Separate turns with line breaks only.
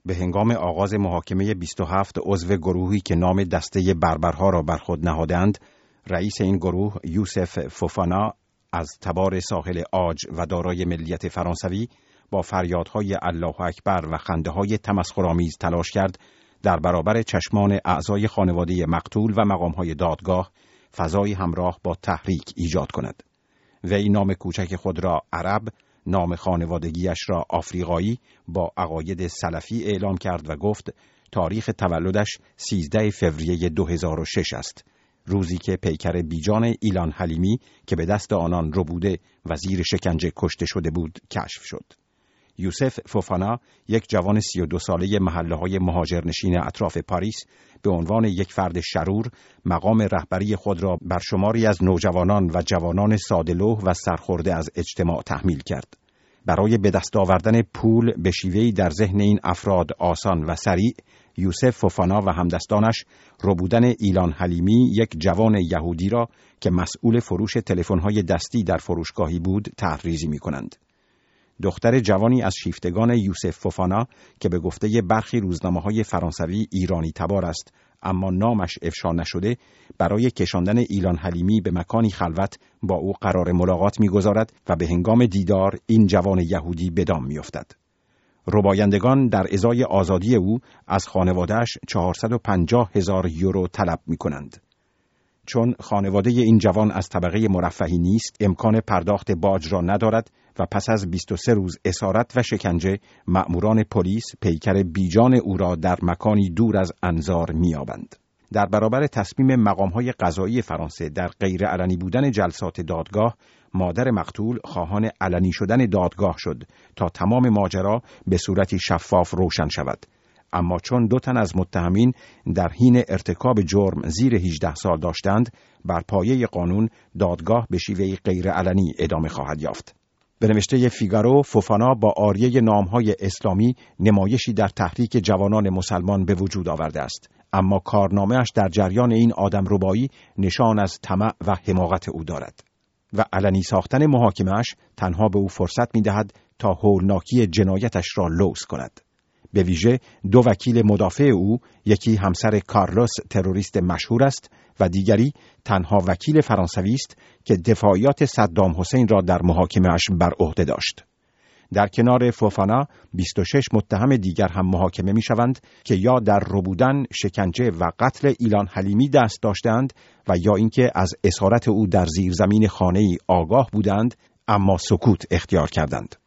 به هنگام آغاز محاکمه 27 عضو گروهی که نام دسته بربرها را بر خود نهادند، رئیس این گروه یوسف فوفانا از تبار ساحل عاج و دارای ملیت فرانسوی با فریادهای الله اکبر و خنده‌های تمسخرآمیز تلاش کرد در برابر چشمان اعضای خانواده مقتول و مقام‌های دادگاه فضای همراه با تحریک ایجاد کند. وی نام کوچک خود را عرب، نام خانوادگیش را آفریقایی با عقاید سلفی اعلام کرد و گفت تاریخ تولدش 13 فوریه 2006 است، روزی که پیکر بیجان ایلان حلیمی که به دست آنان ربوده و زیر شکنجه کشته شده بود کشف شد. یوسف فوفانا، یک جوان 32 ساله محله‌های مهاجرنشین اطراف پاریس، به عنوان یک فرد شرور مقام رهبری خود را بر شماری از نوجوانان و جوانان ساده‌لوح و سرخورده از اجتماع تحمیل کرد. برای به دست آوردن پول به شیوهی در ذهن این افراد آسان و سریع، یوسف فوفانا و همدستانش ربودن ایلان حلیمی، یک جوان یهودی را که مسئول فروش تلفن‌های دستی در فروشگاهی بود، طرح‌ریزی می‌کنند. دختر جوانی از شیفتگان یوسف فوفانا که به گفته برخی روزنامه‌های فرانسوی ایرانی تبار است اما نامش افشا نشده، برای کشاندن ایلان حلیمی به مکانی خلوت با او قرار ملاقات می‌گذارد و به هنگام دیدار این جوان یهودی به دام می‌افتد. ربایندگان در ازای آزادی او از خانواده‌اش 450,000 یورو طلب می‌کنند. چون خانواده این جوان از طبقه مرفهی نیست، امکان پرداخت باج را ندارد و پس از 23 روز اسارت و شکنجه، مأموران پلیس پیکر بیجان او را در مکانی دور از انظار می‌یابند. در برابر تصمیم مقام‌های قضایی فرانسه در غیر علنی بودن جلسات دادگاه، مادر مقتول خواهان علنی شدن دادگاه شد تا تمام ماجرا به صورتی شفاف روشن شود. اما چون 2 تن از متهمین در حین ارتکاب جرم زیر 18 سال داشتند، بر پایه قانون دادگاه به شیوهی غیر علنی ادامه خواهد یافت. به نوشته فیگارو، فوفانا با آریه نام‌های اسلامی نمایشی در تحریک جوانان مسلمان به وجود آورده است، اما کارنامه‌اش در جریان این آدمربایی نشان از طمع و حماقت او دارد و علنی ساختن محاکمه‌اش تنها به او فرصت می‌دهد تا هولناکی جنایتش را لوث کند. به ویژه 2 وکیل مدافع او، یکی همسر کارلوس تروریست مشهور است و دیگری تنها وکیل فرانسوی است که دفاعیات صدام حسین را در محاکمه‌اش بر عهده داشت. در کنار فوفانا 26 متهم دیگر هم محاکمه می‌شوند که یا در ربودن، شکنجه و قتل ایلان حلیمی دست داشتند و یا اینکه از اسارت او در زیرزمین خانه‌ای آگاه بودند اما سکوت اختیار کردند.